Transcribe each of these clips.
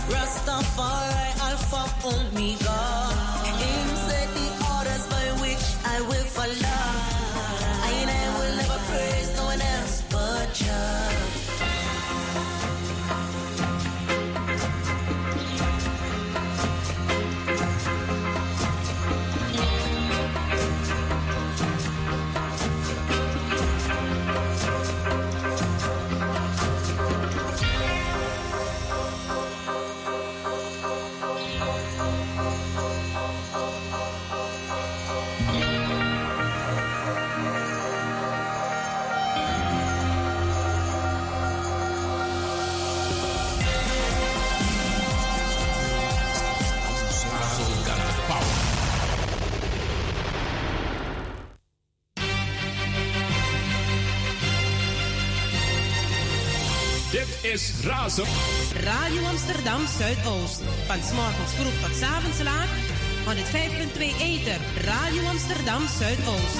Rastafari, Alpha, Omega. Him set the orders by which I will follow. I will never praise no one else but Jah. Is Razo. Radio Amsterdam Zuidoost. Van 's morgens vroeg tot 's avonds laat. 105.2 Ether. Radio Amsterdam Zuidoost.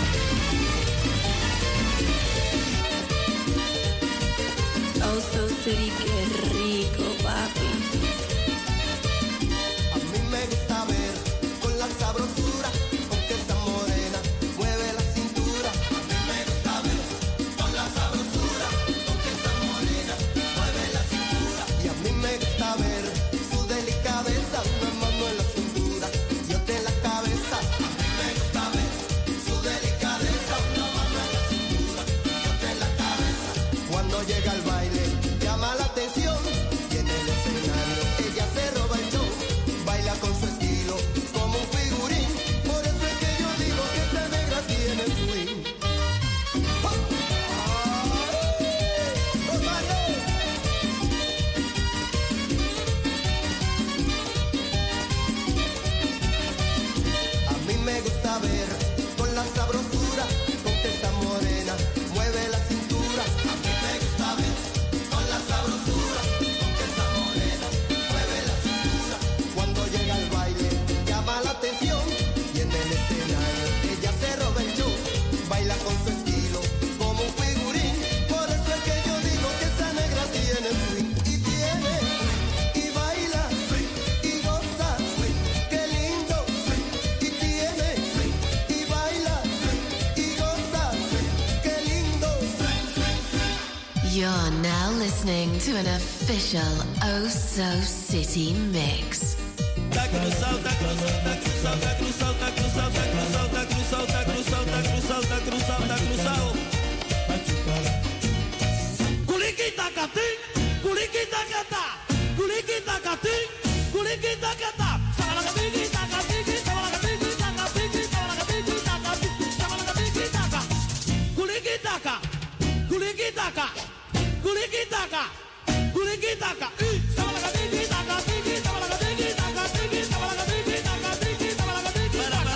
Oh, so city, que rico, papi. A mí me gusta ver con la sabrosura, con que esa morena mueve la cintura. A mí me gusta ver con la sabrosura, con que esa morena mueve la cintura. Y a mí me gusta ver su delicadeza, una mano en la cintura y otra en la cabeza. A mí me gusta ver su delicadeza, una mano en la cintura y otra en la cabeza. Cuando llega al baile llama la atención y en el escenario ella se roba el show. Baila con su estilo como un figurín. Por eso es que yo digo que esta negra tiene swing. A mí me gusta ver con la sabrosura, con que esta morena mueve la cintura. A mí me gusta ver con la sabrosura, con que esta morena mueve la cintura. Cuando llega al baile llama la atención y en el escenario ella se roba el show. Baila con su estilo como un figurín. Por eso es que yo digo que esta negra tiene swing. Y tiene y baila y goza. Qué lindo. Y tiene y baila y goza. Qué lindo. You're now listening to an official Oh So City mix. Tá cruzado, tá cruzado, tá cruzado, tá cruzado, tá cruzado, tá cruzado, tá cruzado, tá cruzado, tá cruzado, tá cruzado, tá cruzado. Culiquita catim, culiquita catá, culiquita catim, culiquita catá. Sabalagabiquita catim, sabalagabiquita catim, sabalagabiquita catim, sabalagabiquita ca. Culiquita ca, culiquita ca, culiquita ca, culiquita ca. Sabalagabiquita catim, sabalagabiquita catim, sabalagabiquita catim, sabalagabiquita ca.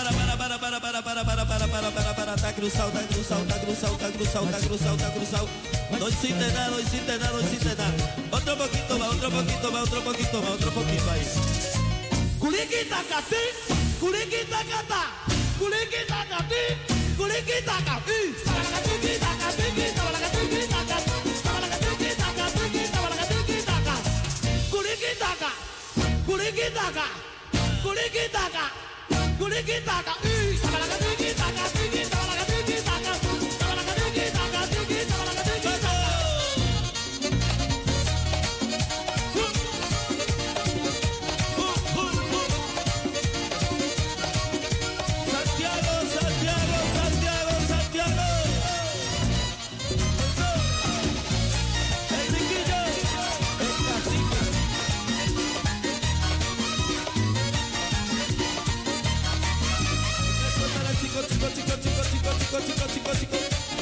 Para, tá cruzado, tá cruzado, tá cruzado, tá cruzado, tá cruzado, tá cruzado. Dois sin nada, dois sin nada, dois sin nada. Otro poquito más, otro poquito más, otro poquito más, otro poquito ahí. Culiquita catim, culiquita catá, culiquita catim, culiquita catim. Sabalagabiquita catim, sabalagabiquita catim, sabalagabiquita catim, sabalagabiquita ca. Culiquita ca, culiquita ca, culiquita ca, culiquita ca. Sabalagabiquita catim, sabalagabiquita catim, sabalagabiquita catim, sabalagabiquita ca. Santiago, Santiago, Santiago, Santiago. El chiquillo, el cacique. Chico, chico, chico, chico, chico, chico, chico, chico, chico.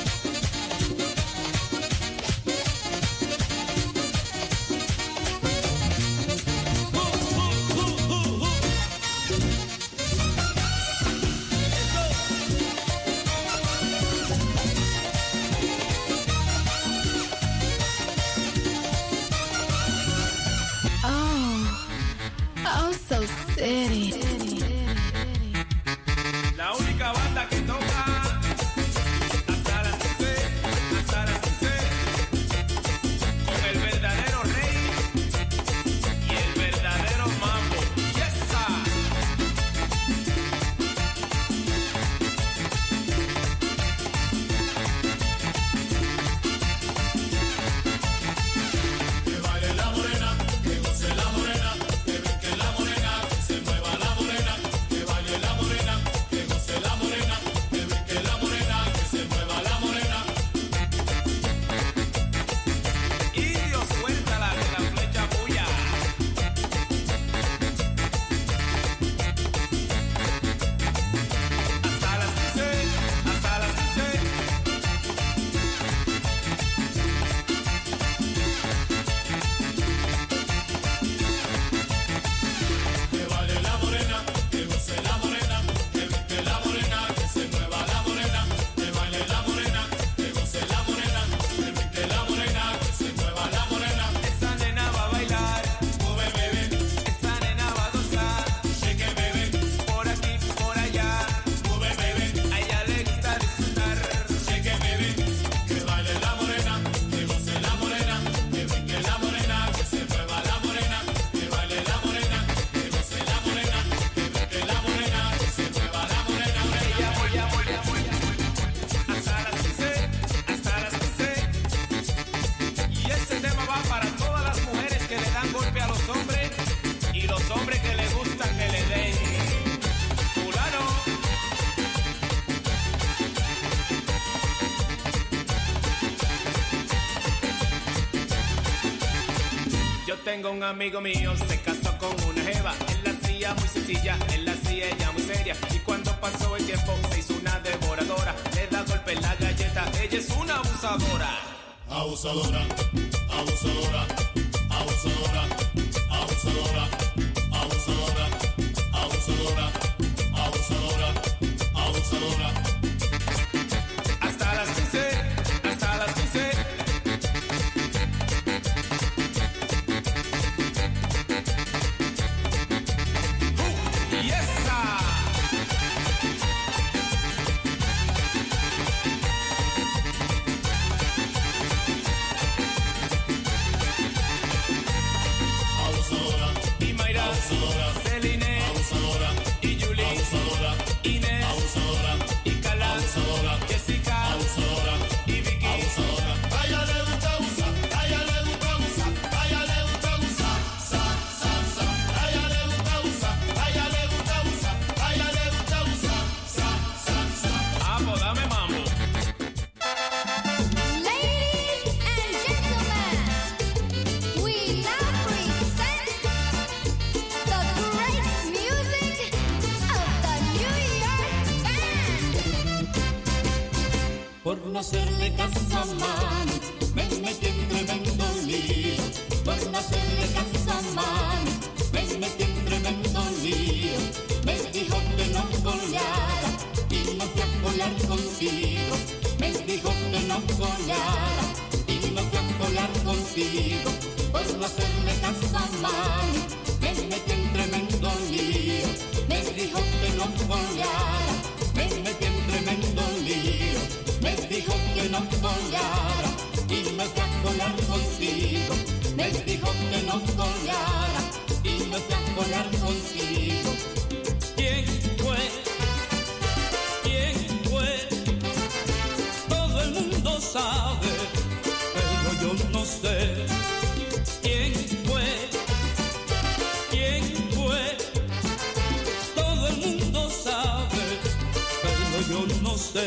Oh So City. La única banda que toca hasta las 12, con el verdadero rey y el tengo un amigo mío, se casó con una jeva. Él la hacía muy sencilla, él la hacía ella muy seria. Y cuando pasó el tiempo se hizo una devoradora. Le da golpe en la galleta, ella es una abusadora. Abusadora, abusadora, abusadora, abusadora, abusadora, abusadora, abusadora, abusadora. Hasta las 15, hasta las 15. Por no hacerle caso a mami, me metí en tremendo lío. Por no hacerle caso a mami, me metí en tremendo lío. Me dijo que no coleara y no fui a colar contigo. Me dijo que no coleara y no fui a colar contigo. Por no hacerle caso a mami, me metí en tremendo lío. Me dijo que no coleara, me metí en tremendo lío. Me dijo que no coleara y me fui a colar contigo. Me dijo que no coleara y me fui a colar contigo. ¿Quién fue? ¿Quién fue? Todo el mundo sabe, pero yo no sé. ¿Quién fue? ¿Quién fue? Todo el mundo sabe, pero yo no sé.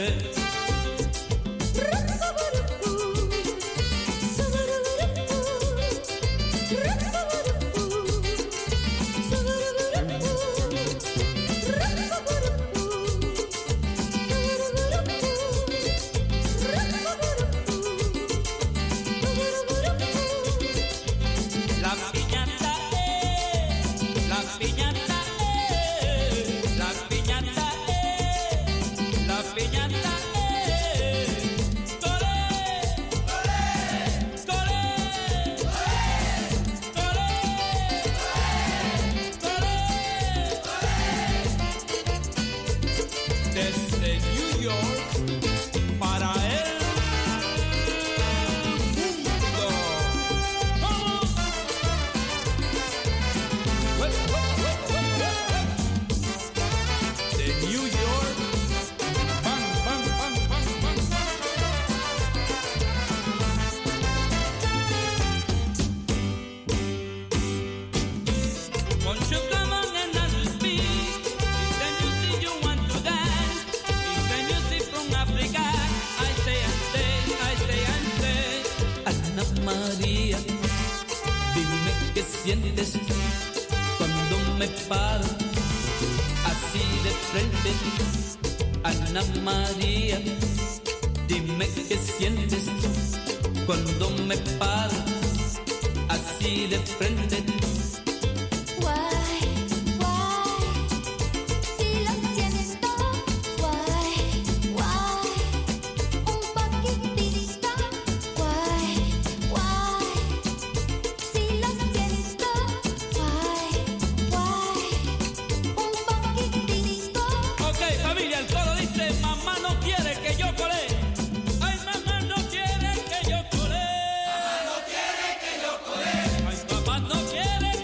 Ana María, dime qué sientes cuando me paro así de frente. Mamá no quiere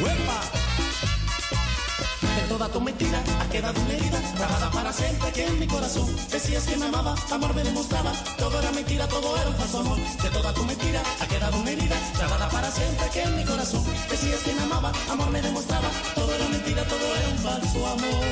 De toda tu mentira ha quedado una herida grabada para siempre aquí en mi corazón. Decías que me amaba, amor me demostraba. Todo era mentira, todo era un falso amor. De toda tu mentira ha quedado una herida grabada para siempre aquí en mi corazón. Decías que me amaba, amor me demostraba. Todo era mentira, todo era un falso amor.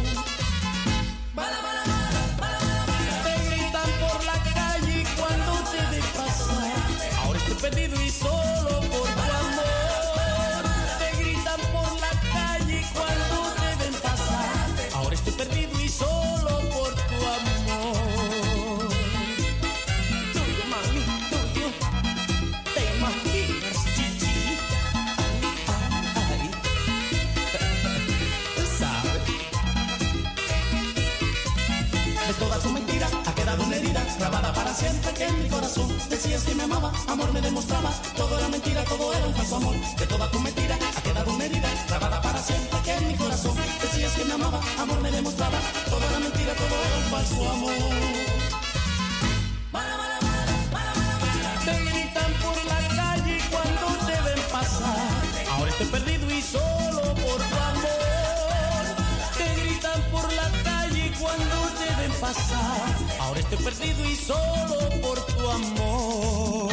Te gritan por la calle cuando te ven pasar. Ahora estoy perdido y solo por tu amor. Te gritan por la calle cuando te ven pasar. Ahora estoy perdido y solo por tu amor. Tuyo, mami, tuyo. Te imaginas, chichi. Ay, ¿sabes? De toda tu mentira ha quedado una herida grabada para siempre que en mi corazón. Decías que me amaba, amor me demostraba. Todo era mentira, todo era un falso amor. De toda tu mentira ha quedado una herida grabada para siempre que en mi corazón. Decías que me amaba, amor me demostraba. Todo era mentira, todo era un falso amor. Te gritan por la calle cuando te ven pasar. Ahora estoy perdido y solo por tu amor. Te gritan por la calle cuando te ven pasar. Ahora estoy perdido y solo por tu amor.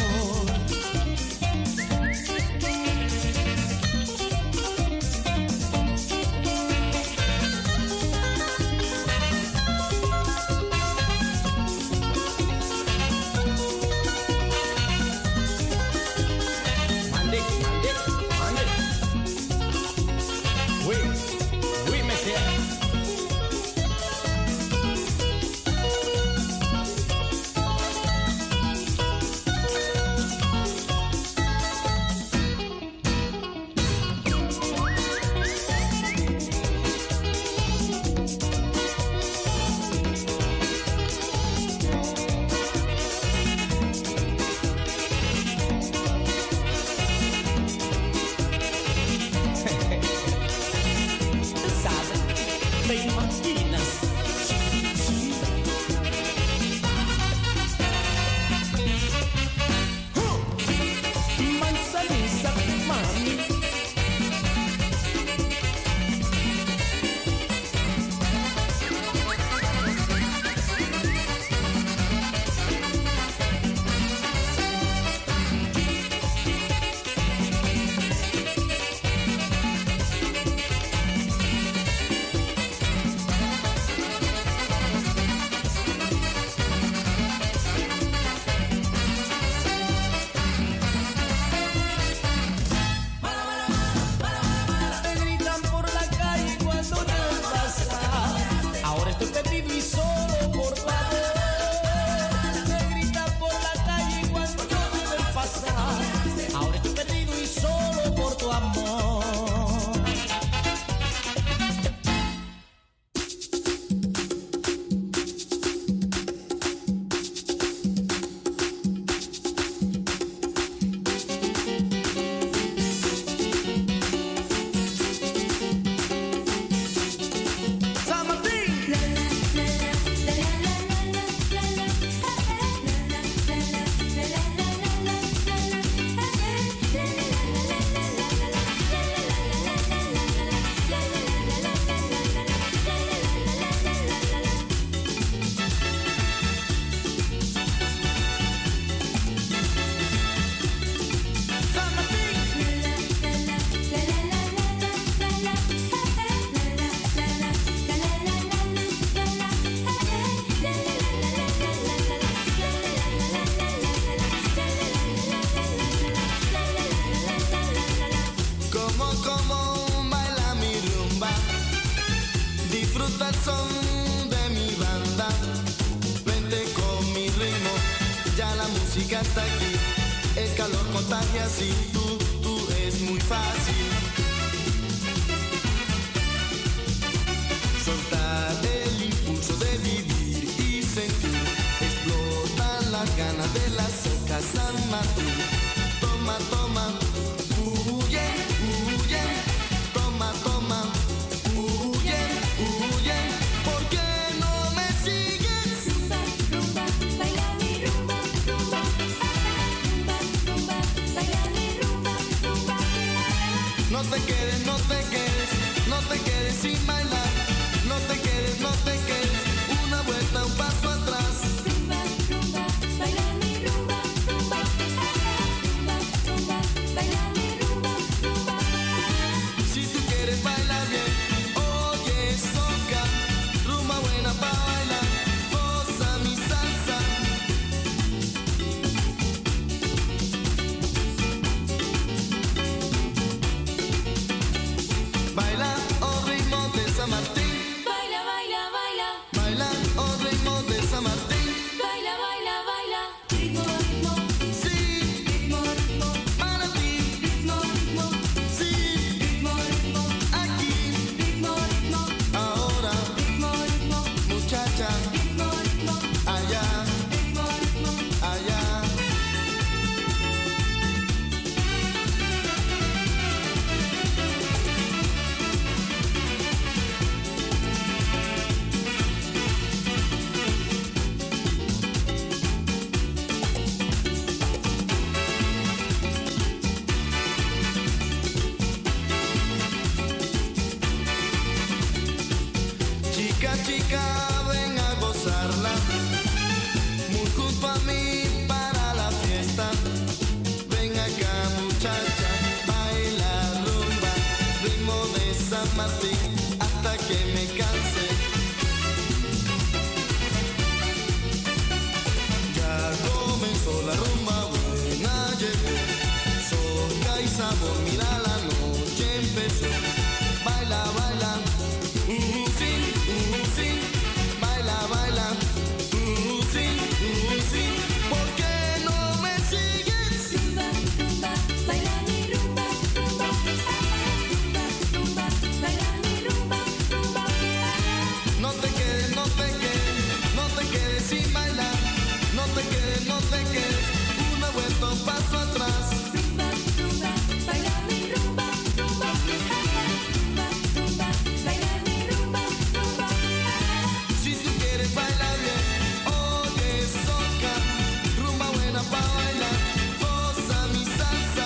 Oui, monsieur. Te imaginas, manzaniza, mami. Te gritan por la calle cuando te ven pasar. Ahora estoy perdido y solo por tu amor. Te gritan por la calle cuando te ven pasar. Ahora estoy perdido y solo por tu amor. Como baila mi rumba, disfruta el son de mi banda. Vente con mi ritmo, ya la música está aquí. El calor contagia, si tú es muy fácil. Soltar el impulso de vivir y sentir. Explotan las ganas de la soca San Martín. Toma, toma. Huye, huye, toma, toma, huye, huye, ¿por qué no me sigues? Rumba, rumba, baila mi rumba, rumba, rumba, rumba, baila mi rumba, rumba. sin bailar. No te quedes, no te quedes. Una vuelta, un paso atrás. Rumba, rumba, baila mi rumba, rumba. Rumba, rumba, baila mi rumba, rumba. Si tú quieres bailar bien, oye soca, rumba buena pa' bailar, goza mi salsa. Baila o ritmo de San Martín. Baila, baila, baila. Baila o ritmo de San Martín. Baila, baila, baila. Ritmo, ritmo. Sí, ritmo, ritmo. Para ti. Ritmo, ritmo. Sí, ritmo, ritmo. Aquí. Ritmo, ritmo. Ahora. Ritmo, ritmo. Muchacha. Ritmo, ritmo. Allá. Ritmo, ritmo. Allá. Chica, chica, ven a gozarla. Muy junto a mí para la fiesta. Ven acá, muchacha, baila rumba, ritmo de San Martín, hasta que me canse. Ya comenzó la rumba buena, llegó. Soca y sabor, mira la noche empezó. Baila, baila. Sí, baila, baila, sí, sí, ¿por qué no me sigues? Rumba, rumba, baila mi rumba, rumba. Rumba, rumba, baila mi rumba, rumba. No te quedes, no te quedes, no te quedes sin bailar. No te quedes, no te quedes, una vuelta, un paso atrás. Rumba, rumba, baila mi rumba, rumba. Rumba, rumba, baila mi rumba, rumba. Si tú quieres bailar bien, oye soca, rumba buena pa' bailar, goza mi salsa.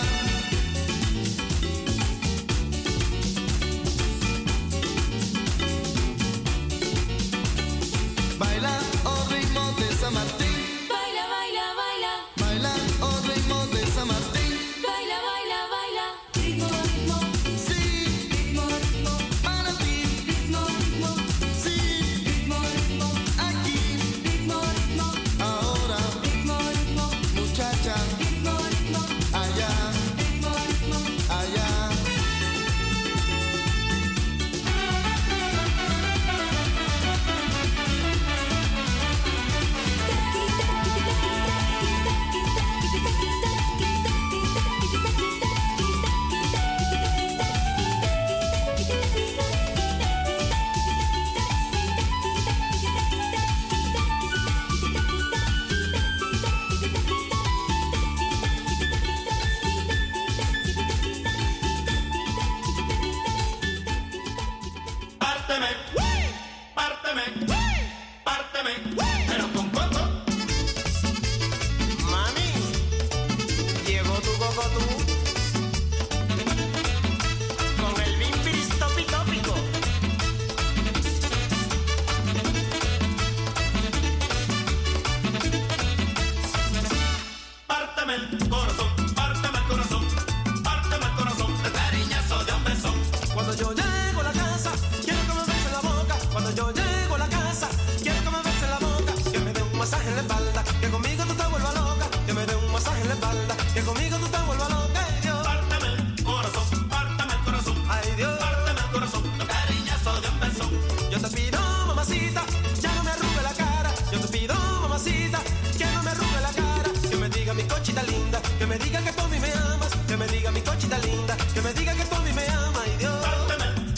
Baila o ritmo de San Martín. Baila, baila, baila. Baila o ritmo de San Martín. Baila, baila, baila. Ritmo, ritmo. Sí, Ritmo, ritmo. para ti. Ritmo, ritmo. Sí, Ritmo, ritmo. aquí, Ritmo, ritmo. ahora, Ritmo, ritmo. muchacha, Ritmo, ritmo. allá, Ritmo, ritmo. allá. Párteme, párteme, párteme, pero con coco. Mami, llegó tu cocotú con el bimbiris topitópico. Párteme el corazón, párteme el corazón, párteme el corazón, el cariñazo de un beso. Cuando yo llego a la casa, quiero que me besen la boca. Cuando yo llego a la casa, quiero que me besen la boca. Que me dé un masaje en la espalda, que conmigo tú te vuelvas loca. Que me dé un masaje en la espalda, que conmigo tú te vuelvas loca. Ay, Dios, Párteme el corazón, párteme el corazón, ay, Dios. párteme el corazón, el cariñazo de un beso. Yo te pido, mamacita, ya no me arrugue la cara. Yo te pido, mamacita, que no me arrugue la cara. Que me diga mi cochita linda, que me diga que tú a mí me amas. Que me diga mi cochita linda, que me diga que tú a mí me amas. Ay, Dios. Párteme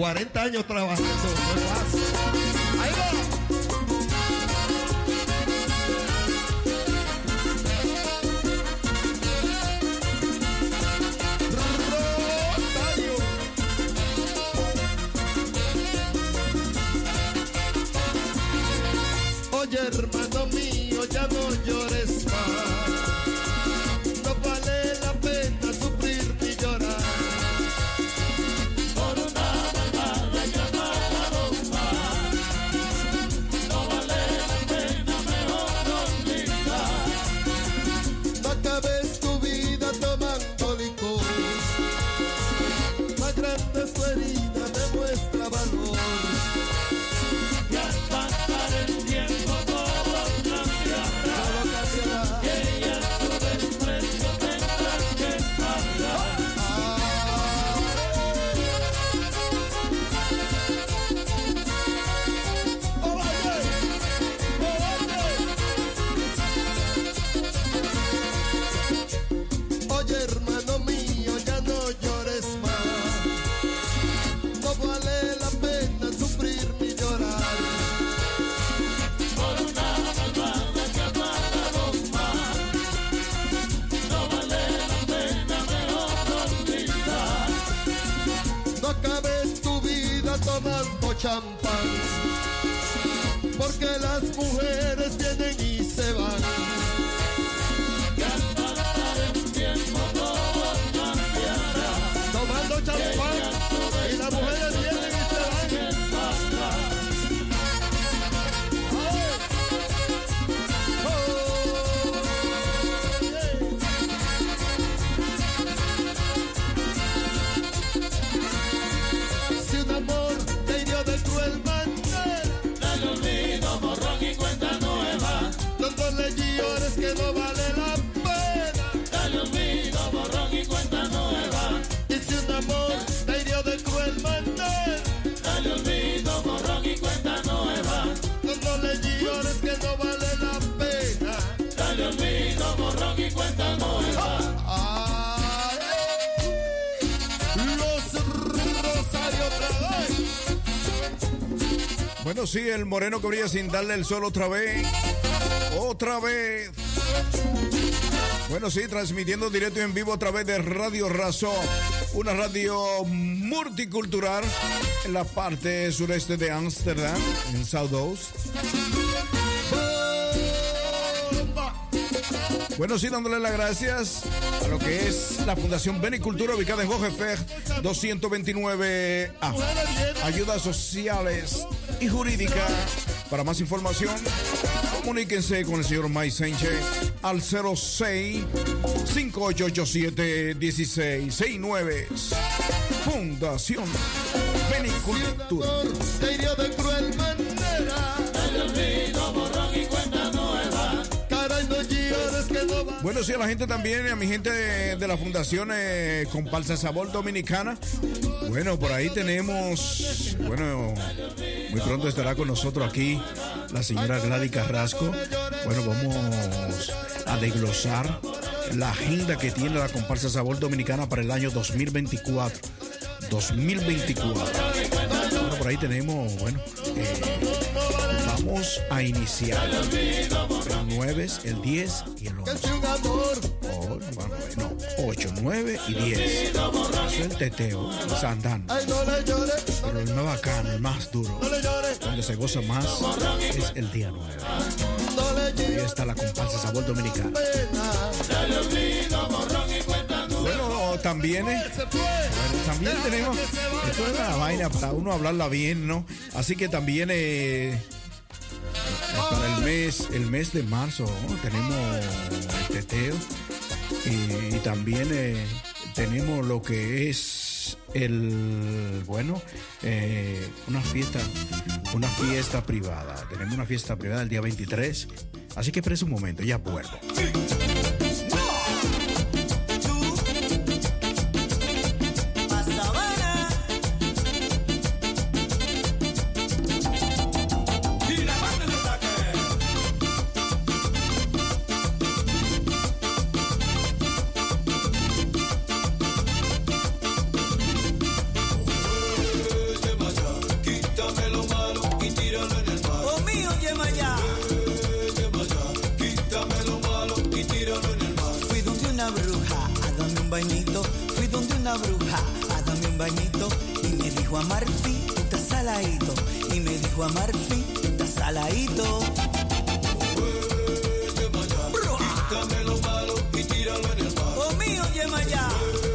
40 años trabajando, no es fácil. Ahí va. Oye, hermano mío, ya no llores más. No vale la pena sufrir ni llorar por una malvada llamada bomba. No vale la pena, mejor olvidar. No acabes tu vida tomando licor. Más grande es tu herida, demuestra valor. Y al pasar el tiempo todo cambiará. Y ella tu desprecio tendrás que pagar. Oye, hermano mío, ya no llores más. No vale la pena sufrir ni llorar por una malvada llamada bomba. No vale la pena, mejor olvidar. No acabes tu vida tomando champán, porque las mujeres vienen y se van. Y al pasar el tiempo todo cambiará. Tomando champán y las mujeres vienen y se van. Si un amor te hirió de cruel manera, dale olvido, borrón y cuenta nueva. Dándole llores que no vale la pena, dale olvido, borrón y cuenta nueva. Y si un amor te hirió de cruel manera, dale olvido, borrón y cuenta nueva. Dándole llores que no vale la pena, dale olvido, borrón y cuenta nueva. Los Rosario otra vez. Bueno, sí, el moreno que brilla sin darle el sol otra vez. Otra vez. Bueno, sí, transmitiendo directo y en vivo a través de Radio Razón, una radio multicultural en la parte sureste de Ámsterdam, en South Oost. Bueno, sí, dándole las gracias a lo que es la Fundación Benicultura, ubicada en Hogeveeg 229A. Ayudas sociales y jurídicas. Para más información, comuníquense con el señor Mike Sánchez al 06-5887-1669. Fundación Benicultura. Te hirió de cruel manera, dale olvido, borrón y cuenta nueva. Caray, no llores que no va. Bueno, sí, a la gente también, a mi gente de la Fundación Comparsa Sabor Dominicana. Bueno, por ahí tenemos, bueno, muy pronto estará con nosotros aquí la señora Gladys Carrasco. Bueno, vamos a desglosar la agenda que tiene la Comparsa Sabor Dominicana para el año 2024. 2024. Bueno, por ahí tenemos, bueno, vamos a iniciar el 9, el 10 y el 11. 8, 9 y 10. Eso es el teteo, el sandán. Pero el más bacano, el más duro, donde se goza más, es el día 9. Ahí está la Comparsa Sabor Dominicana. Bueno, también tenemos, esto es una vaina para uno hablarla bien, ¿no? Así que también para el mes de marzo, ¿no? Tenemos el teteo y también tenemos lo que es una fiesta privada. Tenemos una fiesta privada el día 23, así que espera un momento, ya vuelvo. bañito, fui donde una bruja a darme un bañito y me dijo Amalfi, tú estás saladito. Y me dijo Amalfi, tú estás saladito. Quítame lo malo y tíralo en el mar. Oh mío, Yemayá.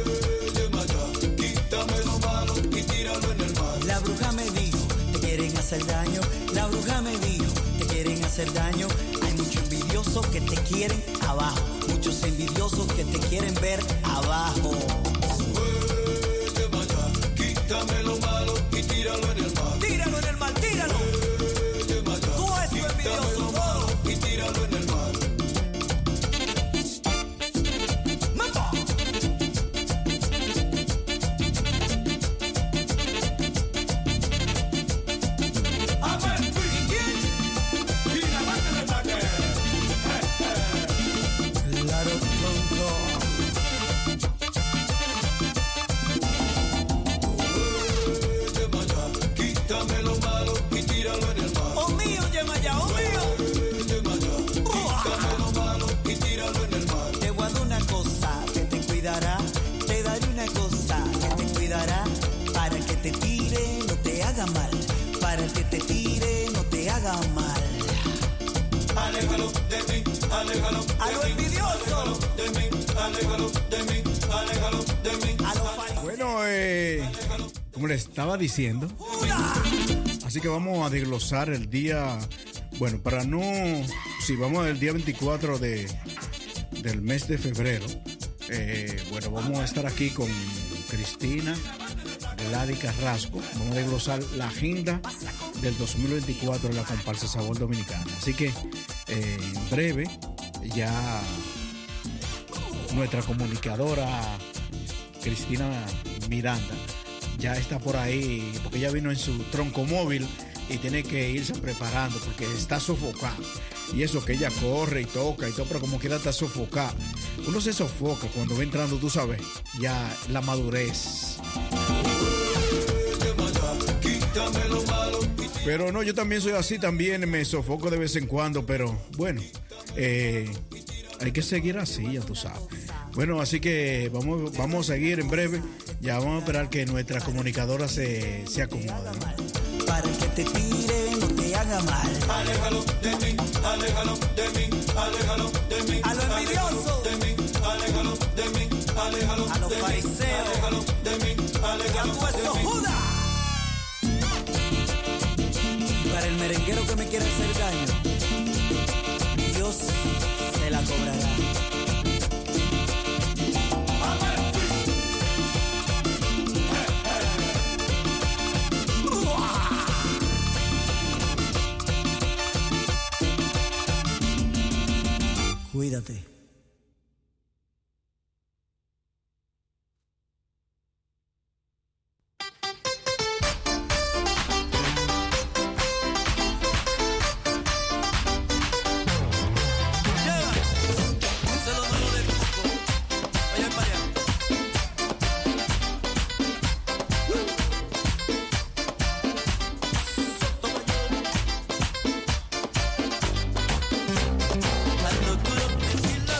Quítame lo malo y tíralo en el mar. La bruja me dijo, te quieren hacer daño. La bruja me dijo, te quieren hacer daño. Hay muchos envidiosos que te quieren abajo. Muchos envidiosos que te quieren ver abajo. Quítame lo malo y tíralo en el mar. Tíralo en el mar, tíralo. Tú eres envidioso, todo. Y tíralo en el mar. Quítame lo malo y tíralo en el mar. Oh mío, Yemayá, oh mío. Quítame lo malo y tíralo en el mar. Te voy a dar una cosa que te cuidará. Te daré una cosa que te cuidará. Para que te tire, no te haga mal. Para que te tire, no te haga mal. Aléjalo de mí, aléjalo de a lo mí, envidioso. aléjalo de mí, aléjalo de mí, aléjalo de mí. A lo fariseos. Bueno, como les estaba diciendo, así que vamos a desglosar el día, bueno, para no, si vamos al día 24 del mes de febrero, bueno, vamos a estar aquí con Cristina Gladys Carrasco, vamos a desglosar la agenda del 2024 de la comparsa Sabor Dominicana, así que en breve ya nuestra comunicadora Cristina Miranda ya está por ahí, porque ella vino en su tronco móvil y tiene que irse preparando porque está sofocada. Y eso que ella corre y toca y todo, pero como quiera está sofocada. Uno se sofoca cuando va entrando, tú sabes, ya la madurez. Pero no, yo también soy así, también me sofoco de vez en cuando, pero bueno, hay que seguir así, ya tú sabes. Bueno, así que vamos a seguir en breve. Ya vamos a esperar que nuestra comunicadora se acomode. Para que te tire, no te haga mal. Aléjalo de mí, aléjalo de mí, aléjalo de mí. A lo envidioso. De mí, aléjalo de mí, aléjalo a los de mí. fariseos. Aléjalo de mí, aléjalo de mí. Judas. Y para el merenguero que me quiere hacer daño, Dios se la cobrará. Cuídate. Cuando tú lo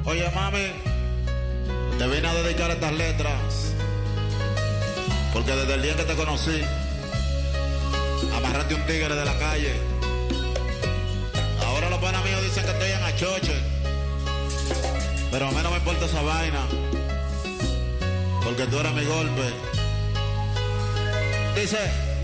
Oye, mami, te vine a dedicar estas letras porque desde el día que te conocí, amarraste un tigre de la calle. Ahora los panas míos dicen que estoy en achoche, pero a mí no me importa esa vaina, porque tú eres mi golpe. Dice,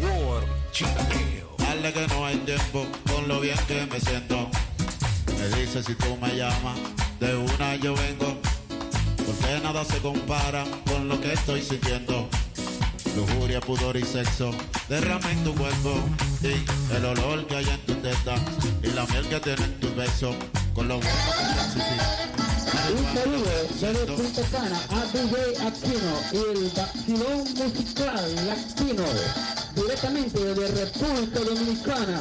dale que no hay tiempo, con lo bien que me siento. Me dice si tú me llamas, de una yo vengo, porque nada se compara con lo que estoy sintiendo. Lujuria, pudor y sexo, derrama en tu cuerpo, y el olor que hay en tu teta, y la miel que tiene en tu beso, con lo bueno que se Un saludo desde Punta Cana a DJ Aquino y el vacilón musical latino, directamente de República Dominicana.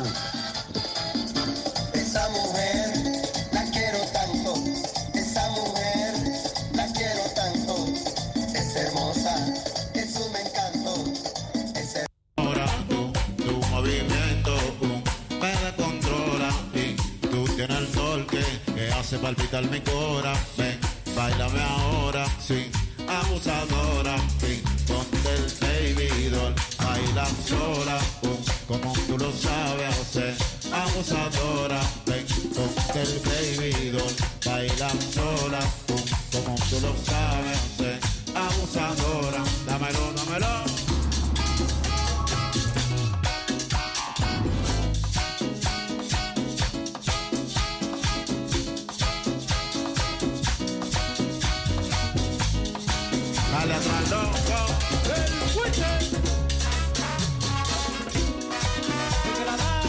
Esa mujer la quiero tanto, esa mujer la quiero tanto, es hermosa, es un encanto, es Ahora tu movimiento me descontrola, y tú tienes el sol que hace palpitar mi corazón. Ven, báilame ahora, sí, abusadora, sí, ponte el baby doll, baila sola, como tú lo sabes hacer, abusadora, ven, ponte el baby doll, baila sola, como tú lo sabes hacer, abusadora, dámelo, dámelo. Dale atrás, loco. El fuerte. Que la da.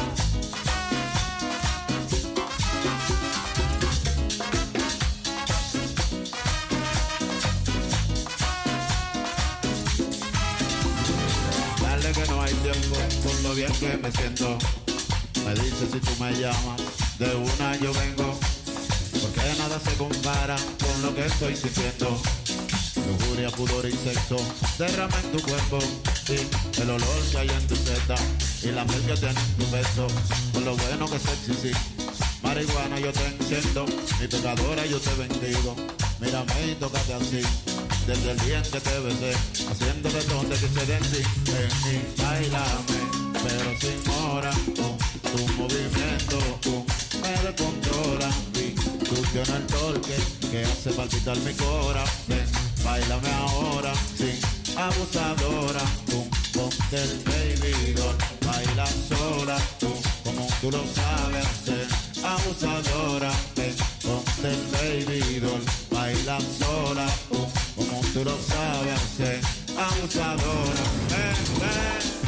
Dale que no hay tiempo, con lo bien que me siento. Me dice si tú me llamas, de una yo vengo, porque nada se compara con lo que estoy sintiendo. Lujuria, pudor y sexo, derrama en tu cuerpo, y el olor que hay en tu teta, y la miel que tiene en tu beso, con lo bueno que es sexy, sí. Marihuana yo te enciendo, mi pecadora yo te bendigo. Mírame y tócate así, desde el día en que te besé, haciéndote donde quise de ti. Ven y bailame, pero sin hora, tu movimiento me descontrola, y tú tienes el torque que hace palpitar mi corazón. Báilame ahora, sí, abusadora, ponte el baby doll, baila sola, como tú lo sabes hacer, abusadora, ven, ponte el baby doll, baila sola, como tú lo sabes hacer, abusadora, ven, ven.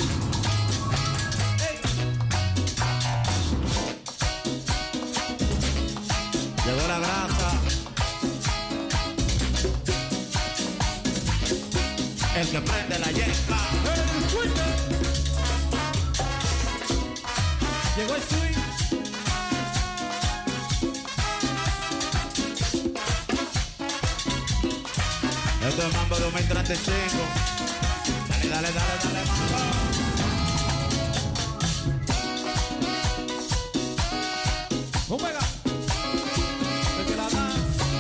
Llegó la grasa. El que prende la yesca. El swing. Llegó el swing. Esto es Mambo 2035. Dale, dale, dale, dale, Mambo. Omega. El que la da.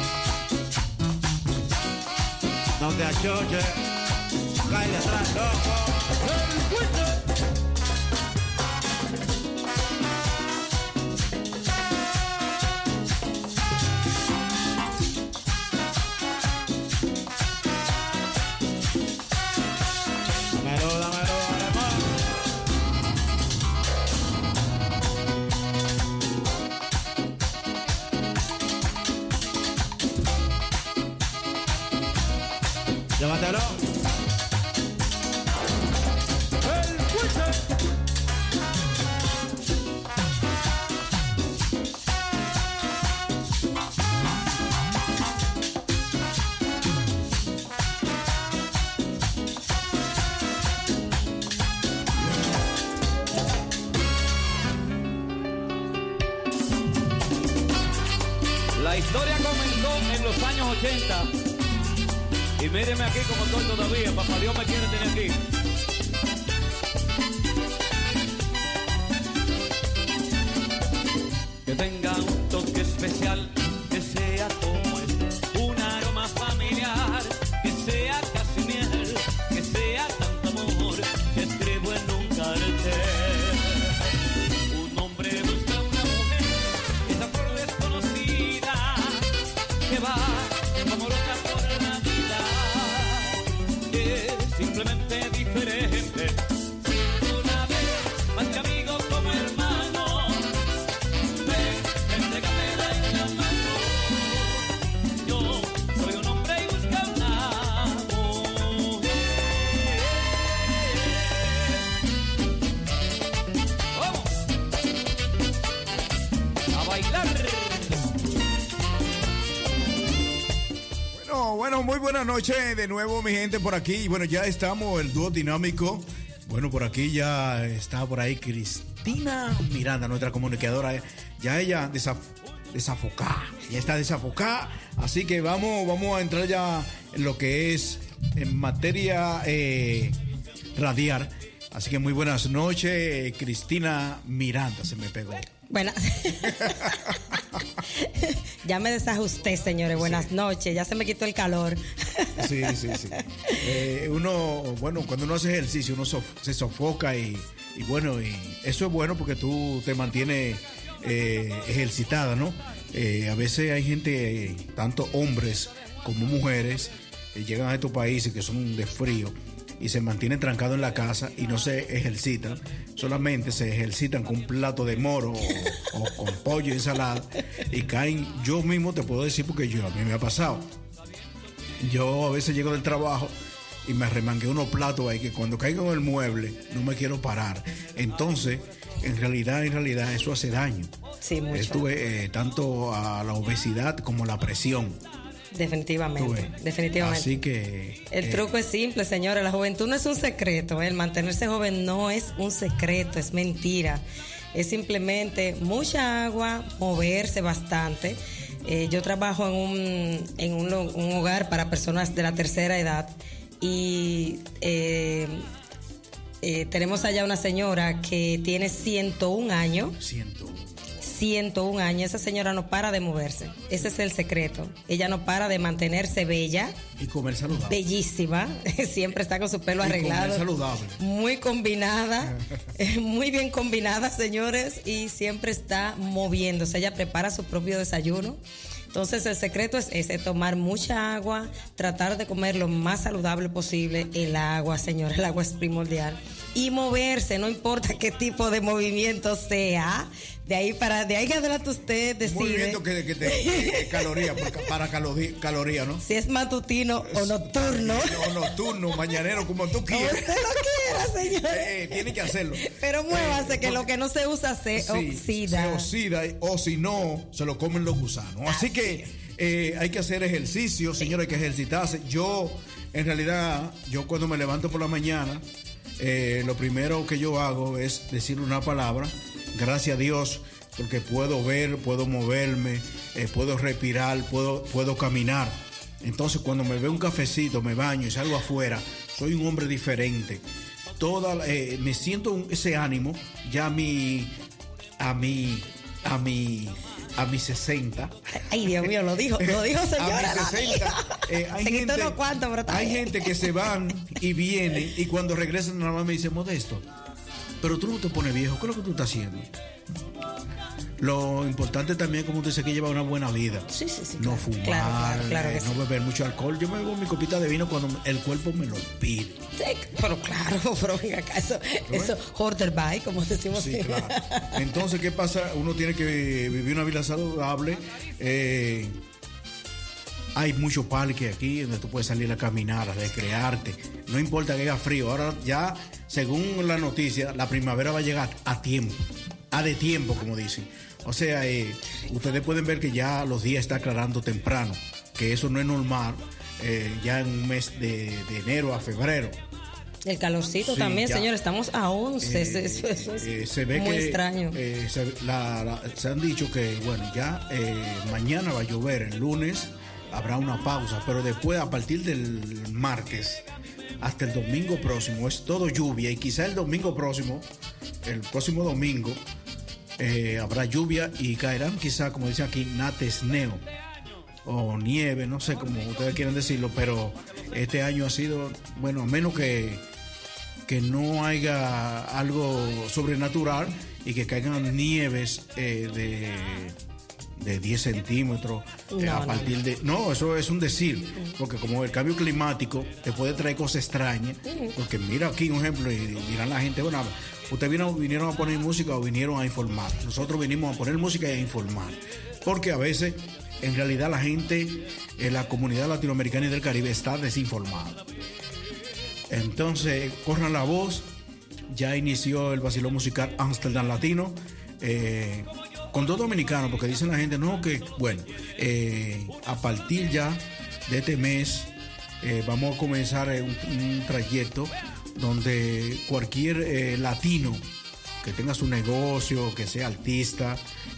No te achoches. Cae atrás, loco. El fuerte. Dámelo, dámelo, alemán. Llévatelo. La historia comenzó en los años 80 y míreme aquí como estoy todavía, papá Dios me quiere tener aquí. Que tenga un toque especial, que sea como este, va como loca por la vida, es simplemente diferente. Una vez más que amigo como hermano, ven, entrégamela en la mano. Yo soy un hombre y busco una mujer. ¡Vamos! A bailar. Bueno, muy buenas noches de nuevo, mi gente, por aquí. Bueno, ya estamos, el dúo dinámico. Bueno, por aquí ya está por ahí Cristina Miranda, nuestra comunicadora. Ya ella desafocada. Ya está desafocada. Así que vamos a entrar ya en lo que es en materia radial. Así que muy buenas noches, Cristina Miranda. Se me pegó. Buenas. Ya me desajusté, señores. Buenas noches. Ya se me quitó el calor. Sí. Uno, bueno, cuando uno hace ejercicio, uno se sofoca y bueno, y eso es bueno porque tú te mantienes ejercitada, ¿no? A veces hay gente, tanto hombres como mujeres, llegan a estos países que son de frío y se mantienen trancados en la casa y no se ejercitan, solamente se ejercitan con un plato de moro o con pollo y ensalada y caen. Yo mismo te puedo decir porque a mí me ha pasado. Yo a veces llego del trabajo y me arremangué unos platos ahí que cuando caigo en el mueble no me quiero parar. Entonces, en realidad eso hace daño. Sí, mucho. Esto tanto a la obesidad como a la presión. Definitivamente. Así que el truco es simple, señores. La juventud no es un secreto. El mantenerse joven no es un secreto, es mentira. Es simplemente mucha agua, moverse bastante. Yo trabajo en un hogar para personas de la tercera edad y tenemos allá una señora que tiene 101 años. 101 años. Esa señora no para de moverse. Ese es el secreto. Ella no para de mantenerse bella. Y comer saludable. Bellísima. Siempre está con su pelo arreglado. Comer saludable. Muy combinada. Muy bien combinada, señores. Y siempre está moviéndose. Ella prepara su propio desayuno. Entonces el secreto es ese, tomar mucha agua, tratar de comer lo más saludable posible. El agua, señores, el agua es primordial. Y moverse, no importa qué tipo de movimiento sea. De ahí que adelante usted decide. Movimiento que caloría, para caloría, ¿no? Si es matutino o nocturno. O nocturno, mañanero, como tú quieras. Como usted lo quiera, señor. Tiene que hacerlo. Pero muévase, que lo que no se usa se oxida. Se oxida, o si no, se lo comen los gusanos. Así que hay que hacer ejercicio, señores, hay que ejercitarse. Yo, en realidad, cuando me levanto por la mañana, lo primero que yo hago es decir una palabra. Gracias a Dios, porque puedo ver, puedo moverme, puedo respirar, puedo caminar. Entonces, cuando me veo un cafecito, me baño y salgo afuera, soy un hombre diferente. Me siento ese ánimo ya a mi 60. Ay, Dios mío, lo dijo señora. A mi 60. Hay gente que se van y vienen y cuando regresan nada más me dicen, Modesto, pero tú no te pones viejo, ¿qué es lo que tú estás haciendo? Lo importante también, como usted dice, que lleva una buena vida. Sí. No fumar, claro que no beber mucho alcohol. Yo me bebo mi copita de vino cuando el cuerpo me lo pide. Sí, pero venga acá, eso Horterby, como decimos. Sí, claro. Entonces, ¿qué pasa? Uno tiene que vivir una vida saludable. Hay mucho parque aquí donde tú puedes salir a caminar, a recrearte. No importa que haga frío. Ahora ya, según la noticia, la primavera va a llegar a tiempo. De tiempo, como dicen. O sea, ustedes pueden ver que ya los días están aclarando temprano. Que eso no es normal ya en un mes de enero a febrero. El calorcito también, ya. Señor, estamos a 11. Eso es se ve muy que, extraño. Se han dicho que, bueno, ya mañana va a llover, el lunes habrá una pausa, pero después, a partir del martes hasta el domingo próximo, es todo lluvia. Y quizá el próximo domingo, habrá lluvia y caerán quizá, como dice aquí, natesneo o nieve, no sé cómo ustedes quieren decirlo, pero este año ha sido, bueno, a menos que no haya algo sobrenatural y que caigan nieves de 10 centímetros, a partir de... No, eso es un decir, porque como el cambio climático te puede traer cosas extrañas, porque mira aquí un ejemplo y dirán la gente, bueno, ustedes vinieron a poner música o vinieron a informar. Nosotros vinimos a poner música y a informar, porque a veces en realidad la gente en la comunidad latinoamericana y del Caribe está desinformada. Entonces, corran la voz, ya inició el vacilón musical Amsterdam Latino, con dos dominicanos, porque dicen la gente, no, que bueno, a partir ya de este mes vamos a comenzar un trayecto donde cualquier latino que tenga su negocio, que sea artista,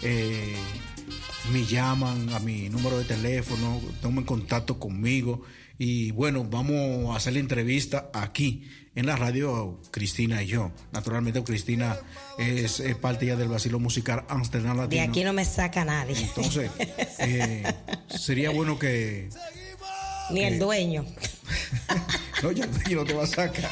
me llaman a mi número de teléfono, tomen contacto conmigo y bueno, vamos a hacer la entrevista aquí en la radio, Cristina y yo. Naturalmente Cristina es parte ya del vacilón musical Amsterdam Latino. De aquí no me saca nadie. Entonces, sería bueno que... Ni el dueño. No, ya el dueño no te va a sacar.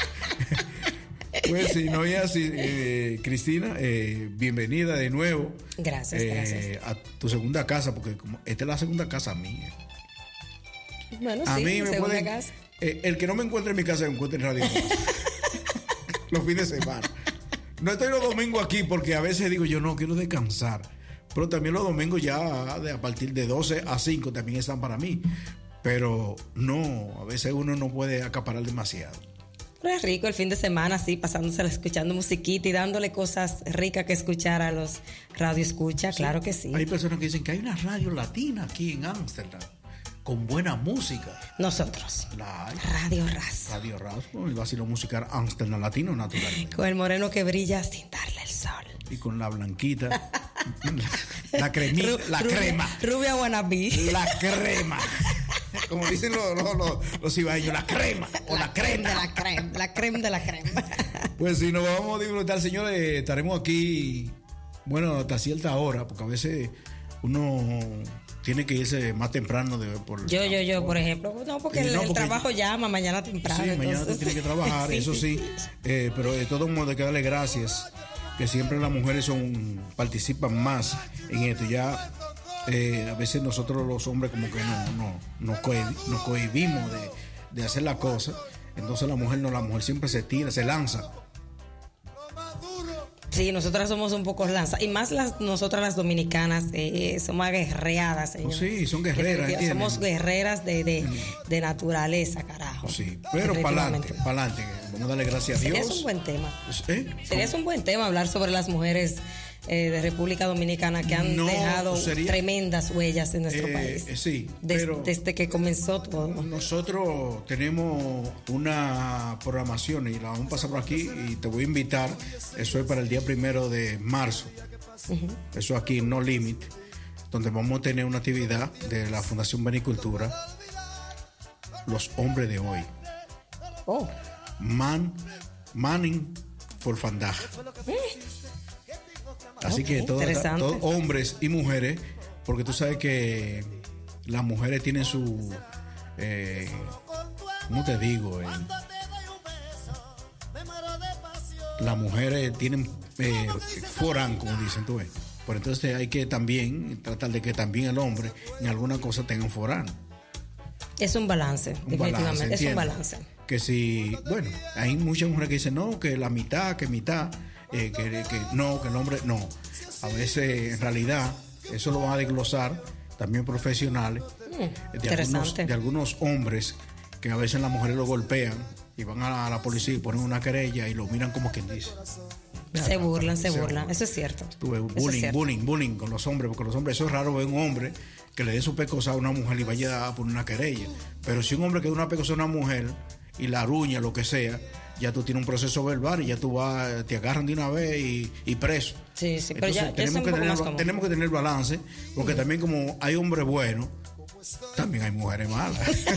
Pues si no es así, Cristina, bienvenida de nuevo. Gracias, gracias. A tu segunda casa, porque como esta es la segunda casa mía. Bueno, a sí, mí me segunda pueden, casa. el que no me encuentre en mi casa, me encuentre en Radio Paz. Los fines de semana. No estoy los domingos aquí porque a veces digo yo no quiero descansar. Pero también los domingos ya a partir de 12 a 5 también están para mí. Pero no, a veces uno no puede acaparar demasiado. Pero es rico el fin de semana, así, pasándosela escuchando musiquita y dándole cosas ricas que escuchar a los radioescuchas, claro que sí. Hay personas que dicen que hay una radio latina aquí en Ámsterdam con buena música. Nosotros. Radio Ras. Radio Ras, con el vacilón musical Amsterdam Latino, naturalmente. Con el moreno que brilla sin darle el sol. Y con la blanquita, la cremita, crema. Rubia wannabe. La crema. Como dicen los ibaeños, la crema o la crema. La crema de la crema. Pues si nos vamos a disfrutar, señores, estaremos aquí, bueno, hasta cierta hora, porque a veces uno tiene que irse más temprano. Yo, por ejemplo, no, porque el trabajo llama mañana temprano. Sí, entonces... mañana tiene que trabajar, sí, eso sí. Pero de todo modo hay que darle gracias, que siempre las mujeres participan más en esto. Ya a veces nosotros los hombres como que nos cohibimos de hacer la cosa. Entonces la mujer siempre se tira, se lanza. Sí, nosotras somos un poco lanzas. Y más nosotras las dominicanas somos aguerreadas, señor. Sí, son guerreras. Somos guerreras de naturaleza, carajo. Sí, pero para adelante. Vamos a darle gracias a Dios. Sería un buen tema. Sería un buen tema hablar sobre las mujeres de República Dominicana que han dejado tremendas huellas en nuestro país. Sí, desde que comenzó todo. Nosotros tenemos una programación y la vamos a pasar por aquí y te voy a invitar. Eso es para el día 1 de marzo. Eso aquí en No Limit, donde vamos a tener una actividad de la Fundación Benicultura, Los Hombres de Hoy. Manning for Fandag. Así que todos hombres y mujeres, porque tú sabes que las mujeres tienen su, ¿cómo te digo? Las mujeres tienen forán, como dicen tú. Por entonces hay que también tratar de que también el hombre en alguna cosa tenga un forán. Es un balance, definitivamente. Es un balance. Que si, bueno, hay muchas mujeres que dicen no, que la mitad, que no, que el hombre no. A veces en realidad eso lo van a desglosar también profesionales de algunos hombres que a veces las mujeres lo golpean y van a la policía y ponen una querella y lo miran como quien dice. Se burlan, eso es cierto. Bullying con los hombres, porque los hombres, eso es raro ver un hombre que le dé su pecosa a una mujer y vaya a poner una querella. Pero si un hombre que da una pecosa a una mujer y la aruña, lo que sea, ya tú tienes un proceso verbal y ya tú te agarran de una vez y preso. Sí, pero entonces, ya tenemos que tener balance, porque también como hay hombres buenos, también hay mujeres malas.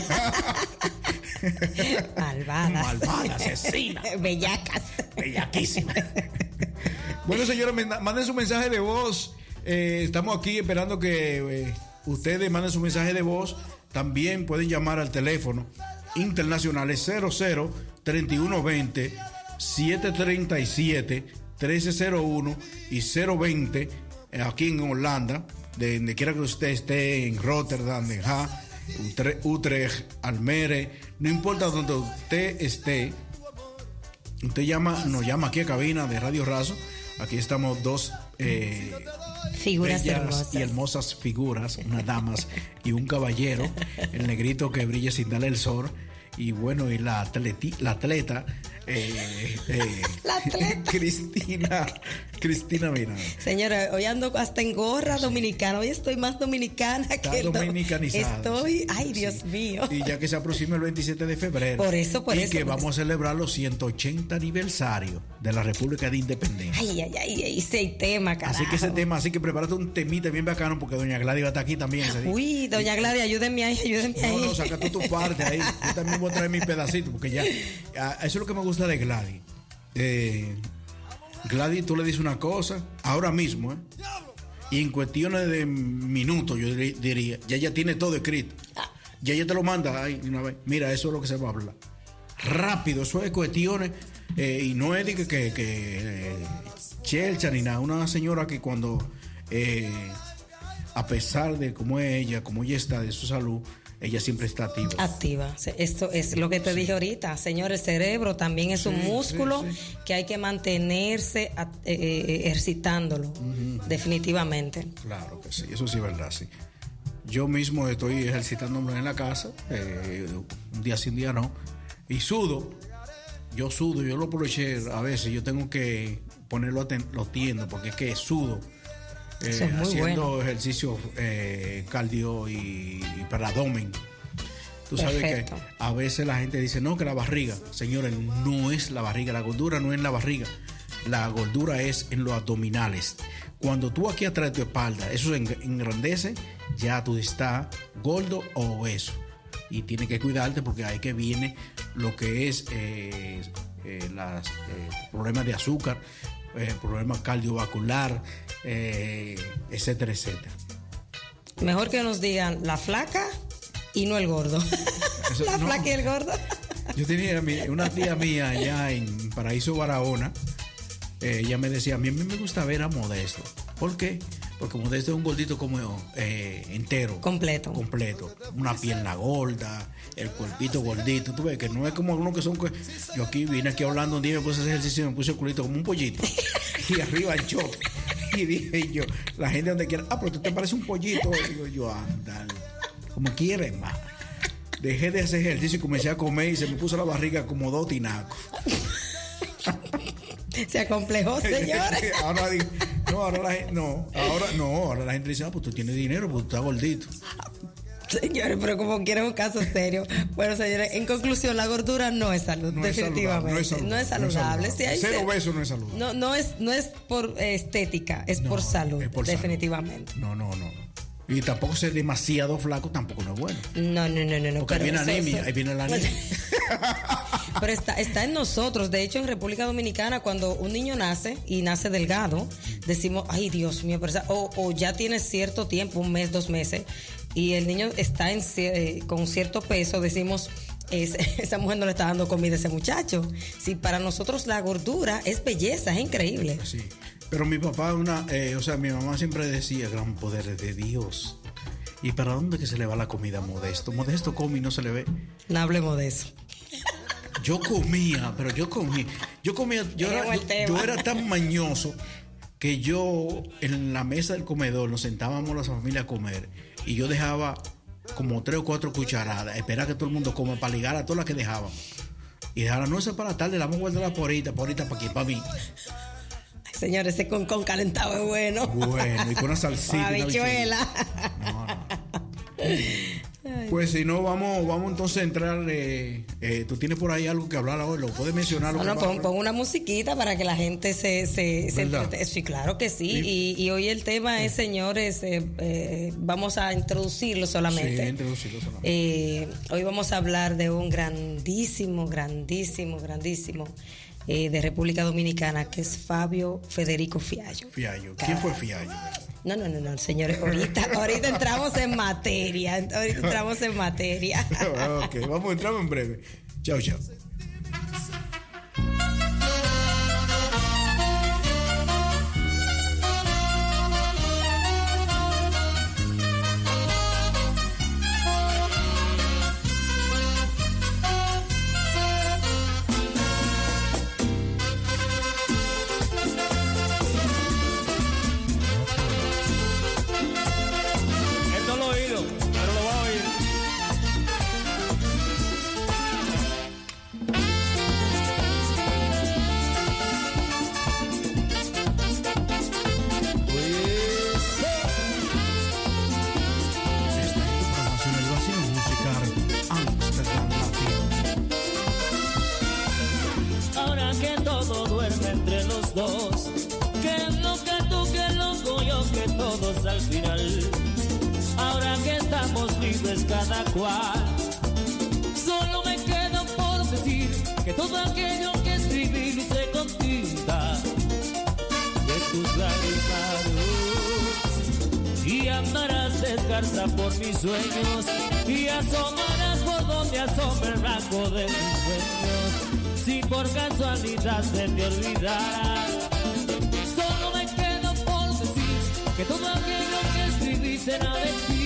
Malvadas, asesinas. Bellaquísimas. Bueno, señores, manden su mensaje de voz. Estamos aquí esperando que ustedes manden su mensaje de voz. También pueden llamar al teléfono internacionales 00 3120 737 1301 y 020 aquí en Holanda de donde quiera que usted esté, en Rotterdam, Den Haag, Utrecht, Almere, no importa donde usted esté, usted nos llama aquí a cabina de Radio Razo. Aquí estamos dos figuras bellas hermosas y hermosas figuras, unas damas y un caballero, el negrito que brilla sin darle el sol, y bueno, y la atleta Cristina Miranda. Señora, hoy ando hasta en gorra dominicana. Hoy estoy más dominicana que dominicanizada. Estoy, ay, Dios mío. Y ya que se aproxima el 27 de febrero. Por eso. Y que vamos a celebrar los 180 aniversario de la República de Independencia. Ay, ese tema, carajo. Así que prepárate un temita bien bacano porque doña Gladys va a estar aquí también. Uy, doña Gladys, ayúdenme ahí. No, saca tú tu parte ahí. Yo también voy a traer mi pedacito porque ya. Eso es lo que me gusta de Gladys. Gladys, tú le dices una cosa ahora mismo, y en cuestiones de minutos, yo diría, ya ella tiene todo escrito. Ya ella te lo manda ahí una vez. Mira, eso es lo que se va a hablar. Rápido, eso es cuestiones. Y no es de que chelcha ni nada. Una señora que cuando, a pesar de cómo ella está, de su salud, ella siempre está activa. Esto es lo que te dije ahorita, señor. El cerebro también es un músculo que hay que mantenerse ejercitándolo, definitivamente. Claro que sí, eso sí es verdad, sí. Yo mismo estoy ejercitándome en la casa, un día sí, un día no, y sudo. Yo lo aproveché a veces, yo tengo que ponerlo lo tiendo, porque es que sudo. Haciendo ejercicio cardio y para abdomen. Tú sabes que a veces la gente dice no, que la barriga. Señores, no es la barriga, la gordura no es en la barriga, la gordura es en los abdominales. Cuando tú aquí atrás de tu espalda eso se engrandece, ya tú estás gordo o obeso y tienes que cuidarte, porque ahí que viene lo que es los problemas de azúcar, problemas cardiovascular, etcétera. Mejor que nos digan la flaca y no el gordo. La flaca y el gordo. Yo tenía una tía mía allá en Paraíso, Barahona. Ella me decía, a mí me gusta ver a Modesto. ¿Por qué? Porque Modesto es un gordito como entero. Completo. Una pierna gorda, el cuerpito gordito. Tú ves que no es como algunos que son... Yo aquí vine aquí hablando un día, me puse a hacer ejercicio y me puse el culito como un pollito. Y arriba el choque. Y dije yo, la gente donde quiera, pero tú te pareces un pollito. Digo yo, anda, como quieres más. Dejé de hacer ejercicio y comencé a comer y se me puso la barriga como 2 tinacos. Se acomplejó, señores. Ahora la gente dice, pues tú tienes dinero, pues tú estás gordito. Señores, pero como quieren un caso serio. Bueno, señores, en conclusión, la gordura no es salud, definitivamente. No es saludable. Ser obeso no es saludable. No es por estética, es por salud, definitivamente. No. Y tampoco ser demasiado flaco tampoco no es bueno. No. Porque ahí viene la anemia. Pero está en nosotros. De hecho, en República Dominicana, cuando un niño nace y nace delgado, decimos, ay, Dios mío, pero o ya tiene cierto tiempo, 1 mes, 2 meses, y el niño está con cierto peso, decimos, esa mujer no le está dando comida a ese muchacho. Sí, para nosotros la gordura es belleza, es increíble. Sí. Pero mi papá, mi mamá siempre decía, gran poder de Dios. ¿Y para dónde que se le va la comida a Modesto? Modesto come y no se le ve. No hablemos de eso. Yo era tan mañoso que yo en la mesa del comedor nos sentábamos las familias a comer y yo dejaba como 3 o 4 cucharadas, esperar que todo el mundo coma para ligar a todas las que dejaban. Y dejaron, no, eso es para la tarde, la vamos a guardar por ahorita para aquí, para mí. Señores, ese con calentado es bueno. Bueno, y con una salsita. Habichuela. No. Pues si no, vamos entonces a entrar. Tú tienes por ahí algo que hablar ahora, lo puedes mencionar. Pon una musiquita para que la gente se entretenga. Sí, claro que sí. Y hoy el tema es, señores, vamos a introducirlo solamente. Sí, introducirlo solamente. Hoy vamos a hablar de un grandísimo de República Dominicana, que es Fabio Federico Fiallo. ¿Quién fue Fiallo? No, señores, ahorita entramos en materia. Ok, vamos a entrar en breve. Chao. todo duerme entre los dos. Que loca tú, que loco yo, que todos al final. Ahora que estamos libres cada cual, solo me queda por decir que todo aquello que escribí lo hice con tinta de tus lágrimas. Y andarás descalza por mis sueños y asomarás por donde asoma el rango de mis sueños. Si por casualidad se te olvidara, solo me queda por decir que todo aquello que escribí será de ti.